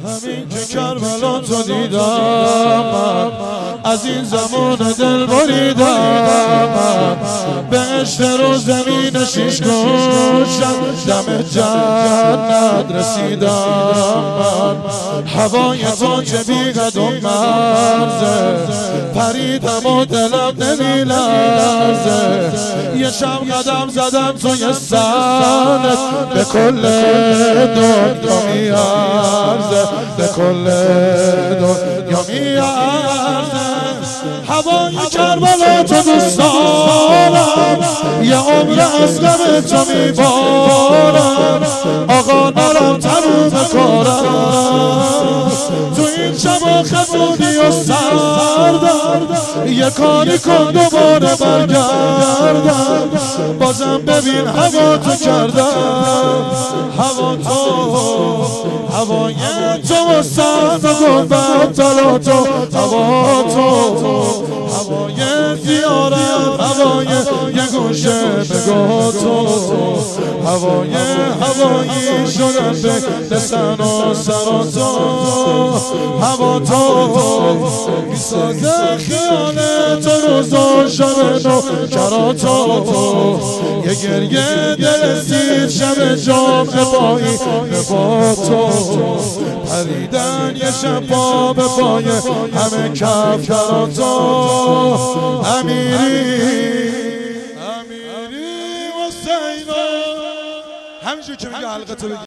همین که کربلا تو دیدم من، از این زمان دل بریدم من، به عشق رو زمین شیش گوشم دم جنت رسیدم من. هوای تو چه بیقد و مرزه، پریدم و دلم نمی لرزه. یه شب قدم زدم توی سرت، به کل دنیا میارزه، به کل دنیا میارزه. هوای کربلا تو دوست دارم، یه عمر از غم تو میبارم. آقا نرم تموم کارم، تو این شبا خمودی و سردم. یه کاری کن دوباره برگردم، بازم ببین هوا تو کردم. هوا تو، هوای تو و سرد و گنبت تلا تو، هوا تو، هوای زیارت، هوای یه گوشه بگو تو، هوایی شدن به سن و سر و تو. هوا تو میسازه خیال تو روز و شب نو کرا تو. یه گریه دل سیر شب جمعه پایی با تو، پریدن یه شب پا به پای همه کف کرا تو. امیری حسینا، همینجور که میگه حلقه تو